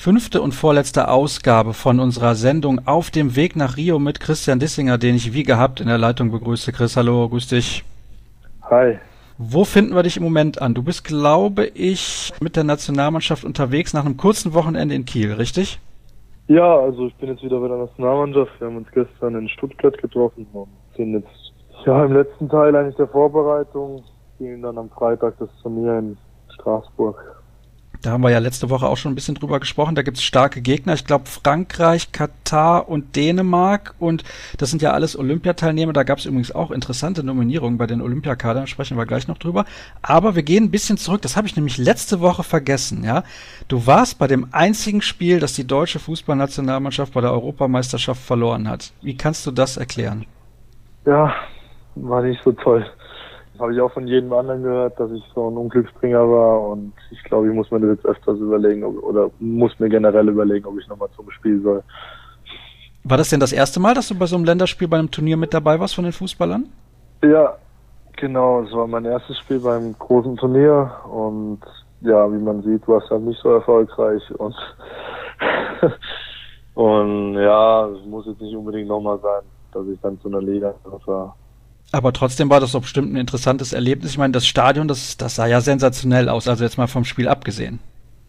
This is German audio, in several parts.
5. und vorletzte Ausgabe von unserer Sendung Auf dem Weg nach Rio mit Christian Dissinger, den ich wie gehabt in der Leitung begrüße. Chris, hallo, grüß dich. Hi. Wo finden wir dich im Moment an? Du bist, glaube ich, mit der Nationalmannschaft unterwegs nach einem kurzen Wochenende in Kiel, richtig? Ja, also ich bin jetzt wieder bei der Nationalmannschaft. Wir haben uns gestern in Stuttgart getroffen und sind jetzt im letzten Teil eigentlich der Vorbereitung. Spielen dann am Freitag das Turnier in Straßburg. Da haben wir ja letzte Woche auch schon ein bisschen drüber gesprochen. Da gibt es starke Gegner. Ich glaube Frankreich, Katar und Dänemark. Und das sind ja alles Olympiateilnehmer. Da gab es übrigens auch interessante Nominierungen bei den Olympiakadern. Da sprechen wir gleich noch drüber. Aber wir gehen ein bisschen zurück. Das habe ich nämlich letzte Woche vergessen. Ja, du warst bei dem einzigen Spiel, das die deutsche Fußballnationalmannschaft bei der Europameisterschaft verloren hat. Wie kannst du das erklären? Ja, war nicht so toll. Habe ich auch von jedem anderen gehört, dass ich so ein Unglücksbringer war, und ich glaube, ich muss mir das jetzt öfters überlegen oder muss mir generell überlegen, ob ich nochmal zum Spiel soll. War das denn das erste Mal, dass du bei so einem Länderspiel, bei einem Turnier mit dabei warst von den Fußballern? Ja, genau, es war mein erstes Spiel beim großen Turnier und ja, wie man sieht, war es halt nicht so erfolgreich und ja, es muss jetzt nicht unbedingt nochmal sein, dass ich dann zu einer Liga war. Aber trotzdem war das doch bestimmt ein interessantes Erlebnis. Ich meine, das Stadion, das sah ja sensationell aus, also jetzt mal vom Spiel abgesehen.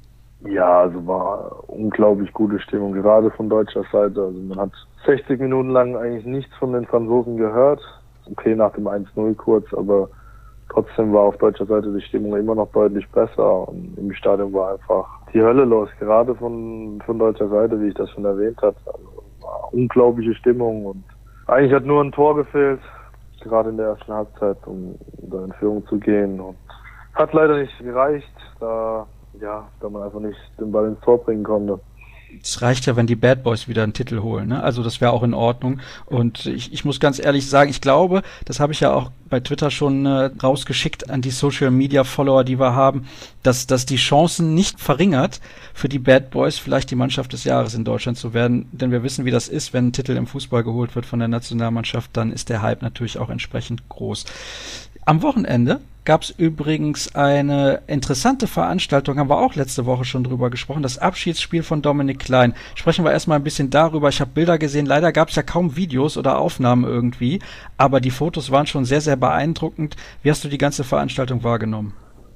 Ja, also war unglaublich gute Stimmung, gerade von deutscher Seite. Also man hat 60 Minuten lang eigentlich nichts von den Franzosen gehört. Okay, nach dem 1-0 kurz, aber trotzdem war auf deutscher Seite die Stimmung immer noch deutlich besser. Und im Stadion war einfach die Hölle los, gerade von deutscher Seite, wie ich das schon erwähnt habe. Also war unglaubliche Stimmung und eigentlich hat nur ein Tor gefehlt, gerade in der ersten Halbzeit, um da in Führung zu gehen. Und hat leider nicht gereicht, da man einfach nicht den Ball ins Tor bringen konnte. Es reicht ja, wenn die Bad Boys wieder einen Titel holen, ne? Also das wäre auch in Ordnung. Und ich muss ganz ehrlich sagen, ich glaube, das habe ich ja auch bei Twitter schon rausgeschickt an die Social-Media-Follower, die wir haben, dass die Chancen nicht verringert, für die Bad Boys vielleicht die Mannschaft des Jahres in Deutschland zu werden. Denn wir wissen, wie das ist, wenn ein Titel im Fußball geholt wird von der Nationalmannschaft, dann ist der Hype natürlich auch entsprechend groß. Am Wochenende gab es übrigens eine interessante Veranstaltung, haben wir auch letzte Woche schon drüber gesprochen, das Abschiedsspiel von Dominik Klein. Sprechen wir erstmal ein bisschen darüber. Ich habe Bilder gesehen, leider gab es ja kaum Videos oder Aufnahmen irgendwie, aber die Fotos waren schon sehr, sehr beeindruckend. Wie hast du die ganze Veranstaltung wahrgenommen?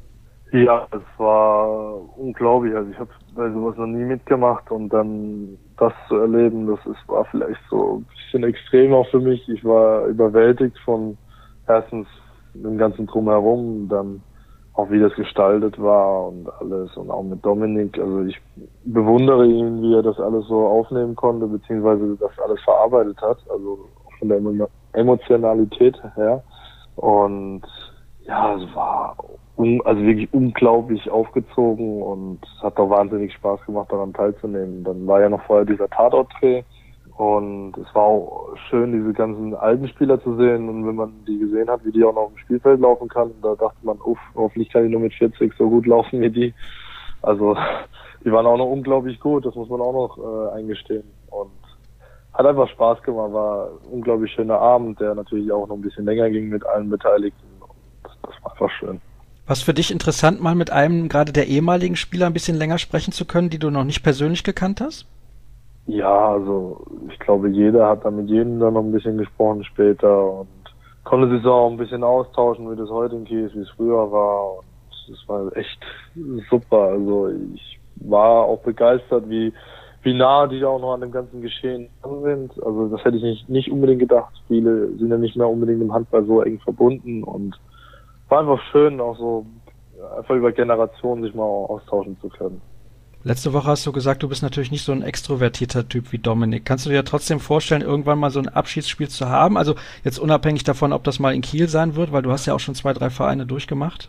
Ja, es war unglaublich. Also ich habe bei sowas noch nie mitgemacht und dann das zu erleben, war vielleicht so ein bisschen extrem auch für mich. Ich war überwältigt von erstens dem ganzen Drumherum, dann auch wie das gestaltet war und alles und auch mit Dominik. Also ich bewundere ihn, wie er das alles so aufnehmen konnte, beziehungsweise das alles verarbeitet hat, also von der Emotionalität her. Und ja, es war also wirklich unglaublich aufgezogen und es hat auch wahnsinnig Spaß gemacht, daran teilzunehmen. Dann war ja noch vorher dieser Tatort-Dreh. Und es war auch schön, diese ganzen alten Spieler zu sehen. Und wenn man die gesehen hat, wie die auch noch im Spielfeld laufen kann, da dachte man, hoffentlich kann ich nur mit 40 so gut laufen wie die. Also die waren auch noch unglaublich gut, das muss man auch noch eingestehen. Und hat einfach Spaß gemacht, war ein unglaublich schöner Abend, der natürlich auch noch ein bisschen länger ging mit allen Beteiligten. Und das war einfach schön. Was für dich interessant, mal mit einem gerade der ehemaligen Spieler ein bisschen länger sprechen zu können, die du noch nicht persönlich gekannt hast? Ja, also ich glaube, jeder hat da mit jedem dann noch ein bisschen gesprochen später und konnte sich auch ein bisschen austauschen, wie das heute in Kiel ist, wie es früher war. Und es war echt super. Also ich war auch begeistert, wie nah die da auch noch an dem ganzen Geschehen dran sind. Also das hätte ich nicht unbedingt gedacht. Viele sind ja nicht mehr unbedingt im Handball so eng verbunden und war einfach schön, auch so einfach über Generationen sich mal austauschen zu können. Letzte Woche hast du gesagt, du bist natürlich nicht so ein extrovertierter Typ wie Dominik. Kannst du dir trotzdem vorstellen, irgendwann mal so ein Abschiedsspiel zu haben? Also jetzt unabhängig davon, ob das mal in Kiel sein wird, weil du hast ja auch schon 2, 3 Vereine durchgemacht.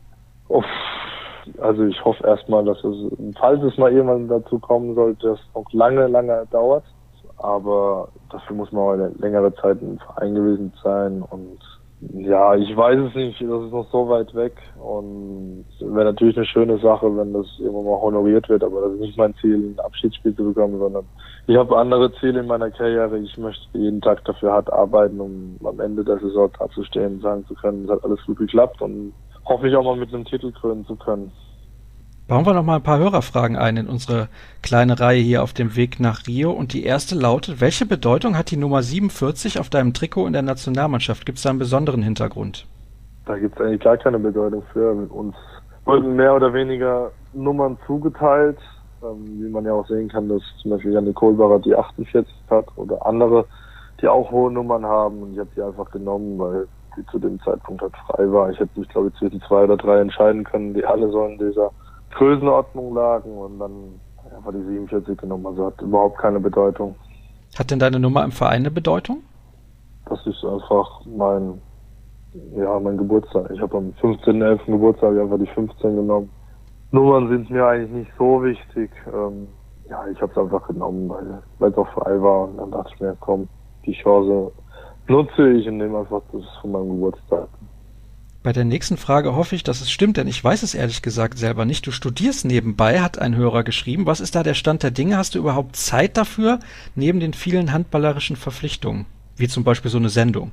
Also ich hoffe erstmal, dass falls es mal irgendwann dazu kommen sollte, dass es noch lange, lange dauert. Aber dafür muss man auch eine längere Zeit im Verein gewesen sein und ja, ich weiß es nicht, das ist noch so weit weg und wäre natürlich eine schöne Sache, wenn das irgendwann mal honoriert wird, aber das ist nicht mein Ziel, ein Abschiedsspiel zu bekommen, sondern ich habe andere Ziele in meiner Karriere. Ich möchte jeden Tag dafür hart arbeiten, um am Ende der Saison dazustehen und sagen zu können, es hat alles gut geklappt und hoffe ich auch mal mit einem Titel krönen zu können. Bauen wir noch mal ein paar Hörerfragen ein in unsere kleine Reihe hier auf dem Weg nach Rio. Und die erste lautet: Welche Bedeutung hat die Nummer 47 auf deinem Trikot in der Nationalmannschaft? Gibt es da einen besonderen Hintergrund? Da gibt es eigentlich gar keine Bedeutung für. Uns wurden mehr oder weniger Nummern zugeteilt, wie man ja auch sehen kann, dass zum Beispiel Janne Kohlbacher die 48 hat oder andere, die auch hohe Nummern haben. Und ich habe die einfach genommen, weil die zu dem Zeitpunkt halt frei war. Ich hätte mich, glaube ich, zwischen 2 oder 3 entscheiden können, die alle so in dieser Größenordnung lagen, und dann war die 47 genommen. Also hat überhaupt keine Bedeutung. Hat denn deine Nummer im Verein eine Bedeutung? Das ist einfach mein Geburtstag. Ich habe am 15.11. Geburtstag einfach die 15 genommen. Nummern sind mir eigentlich nicht so wichtig. Ich habe es einfach genommen, weil es auch frei war, und dann dachte ich mir, komm, die Chance nutze ich und nehme einfach das von meinem Geburtstag. Bei der nächsten Frage hoffe ich, dass es stimmt, denn ich weiß es ehrlich gesagt selber nicht. Du studierst nebenbei, hat ein Hörer geschrieben. Was ist da der Stand der Dinge? Hast du überhaupt Zeit dafür, neben den vielen handballerischen Verpflichtungen? Wie zum Beispiel so eine Sendung.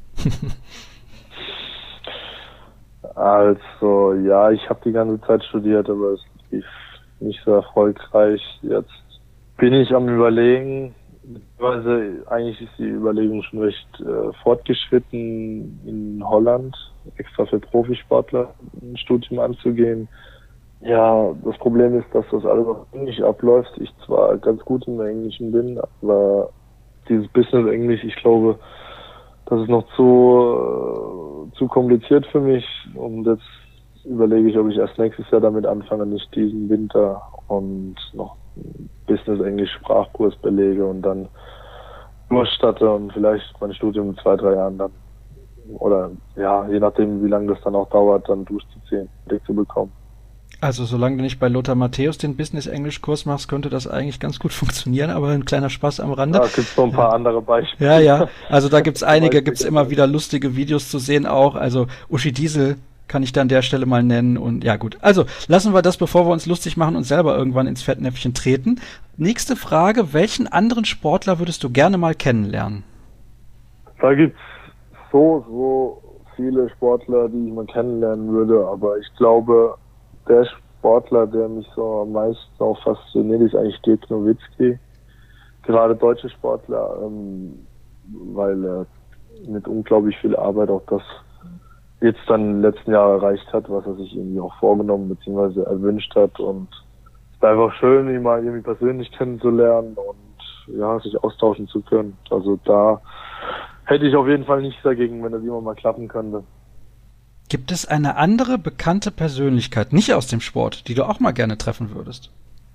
Also, ja, ich habe die ganze Zeit studiert, aber es lief nicht so erfolgreich. Jetzt bin ich am Überlegen, beziehungsweise eigentlich ist die Überlegung schon recht fortgeschritten, in Holland extra für Profisportler ein Studium anzugehen. Ja, das Problem ist, dass das alles auf Englisch abläuft. Ich zwar ganz gut im Englischen bin, aber dieses Business Englisch, ich glaube, das ist noch zu kompliziert für mich, und jetzt überlege ich, ob ich erst nächstes Jahr damit anfange, nicht diesen Winter, und noch Business Englisch Sprachkurs belege und dann durchstatte und vielleicht mein Studium in 2, 3 Jahren dann, oder ja, je nachdem, wie lange das dann auch dauert, dann durchzuziehen, zu bekommen. Also solange du nicht bei Lothar Matthäus den Business-Englisch-Kurs machst, könnte das eigentlich ganz gut funktionieren, aber ein kleiner Spaß am Rande. Da gibt es noch ein paar andere Beispiele. Ja, also da gibt's einige, gibt's immer wieder lustige Videos zu sehen auch, also Uschi Diesel kann ich da an der Stelle mal nennen, und ja gut. Also lassen wir das, bevor wir uns lustig machen und selber irgendwann ins Fettnäpfchen treten. Nächste Frage: Welchen anderen Sportler würdest du gerne mal kennenlernen? Da gibt's so viele Sportler, die ich mal kennenlernen würde, aber ich glaube, der Sportler, der mich so am meisten auch fasziniert, ist eigentlich Dirk Nowitzki. Gerade deutsche Sportler, weil er mit unglaublich viel Arbeit auch das jetzt dann im letzten Jahr erreicht hat, was er sich irgendwie auch vorgenommen bzw. erwünscht hat, und es ist einfach schön, ihn mal irgendwie persönlich kennenzulernen und ja, sich austauschen zu können. Also da hätte ich auf jeden Fall nichts dagegen, wenn das immer mal klappen könnte. Gibt es eine andere bekannte Persönlichkeit, nicht aus dem Sport, die du auch mal gerne treffen würdest?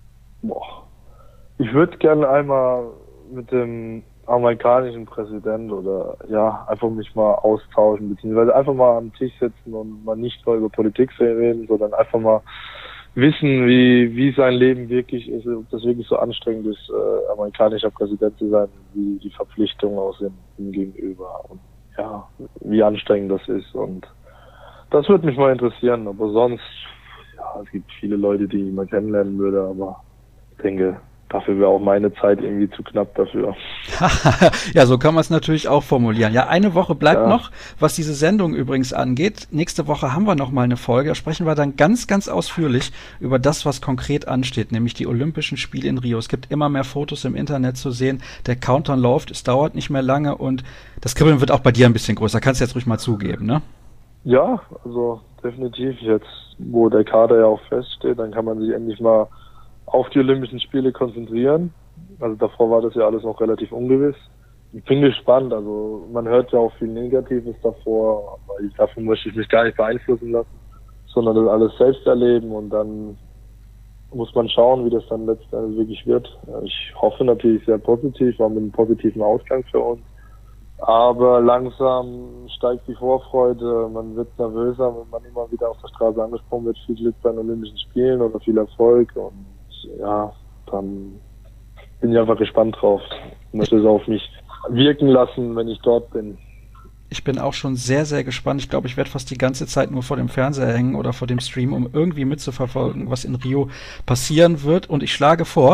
Ich würde gerne einmal mit dem amerikanischen Präsident oder ja, einfach mich mal austauschen, beziehungsweise einfach mal am Tisch sitzen und mal nicht nur über Politik reden, sondern einfach mal wissen, wie sein Leben wirklich ist, ob das wirklich so anstrengend ist, amerikanischer Präsident zu sein, wie die Verpflichtungen aussehen ihm gegenüber und ja, wie anstrengend das ist, und das würde mich mal interessieren, aber sonst, ja, es gibt viele Leute, die ich mal kennenlernen würde, aber ich denke, dafür wäre auch meine Zeit irgendwie zu knapp dafür. Ja, so kann man es natürlich auch formulieren. Ja, eine Woche bleibt noch, was diese Sendung übrigens angeht. Nächste Woche haben wir noch mal eine Folge. Da sprechen wir dann ganz, ganz ausführlich über das, was konkret ansteht, nämlich die Olympischen Spiele in Rio. Es gibt immer mehr Fotos im Internet zu sehen. Der Countdown läuft, es dauert nicht mehr lange, und das Kribbeln wird auch bei dir ein bisschen größer. Kannst du jetzt ruhig mal zugeben, ne? Ja, also definitiv. Jetzt, wo der Kader ja auch feststeht, dann kann man sich endlich mal auf die Olympischen Spiele konzentrieren. Also davor war das ja alles noch relativ ungewiss. Ich bin gespannt, also man hört ja auch viel Negatives davor, aber davon möchte ich mich gar nicht beeinflussen lassen, sondern das alles selbst erleben, und dann muss man schauen, wie das dann letztendlich wirklich wird. Ich hoffe natürlich sehr positiv, war mit einem positiven Ausgang für uns. Aber langsam steigt die Vorfreude, man wird nervöser, wenn man immer wieder auf der Straße angesprochen wird, viel Glück bei den Olympischen Spielen oder viel Erfolg, und ja, dann bin ich einfach gespannt drauf. Ich möchte es auf mich wirken lassen, wenn ich dort bin. Ich bin auch schon sehr, sehr gespannt. Ich glaube, ich werde fast die ganze Zeit nur vor dem Fernseher hängen oder vor dem Stream, um irgendwie mitzuverfolgen, was in Rio passieren wird. Und ich schlage vor,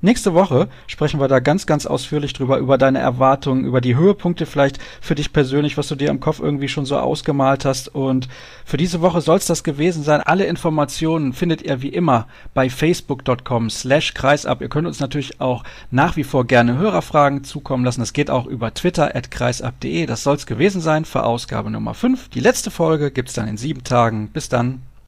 Nächste Woche sprechen wir da ganz, ganz ausführlich drüber, über deine Erwartungen, über die Höhepunkte vielleicht für dich persönlich, was du dir im Kopf irgendwie schon so ausgemalt hast. Und für diese Woche soll es das gewesen sein. Alle Informationen findet ihr wie immer bei facebook.com/kreisab. Ihr könnt uns natürlich auch nach wie vor gerne Hörerfragen zukommen lassen. Das geht auch über Twitter @kreisab.de. Das soll es gewesen sein für Ausgabe Nummer 5. Die letzte Folge gibt's dann in 7 Tagen. Bis dann.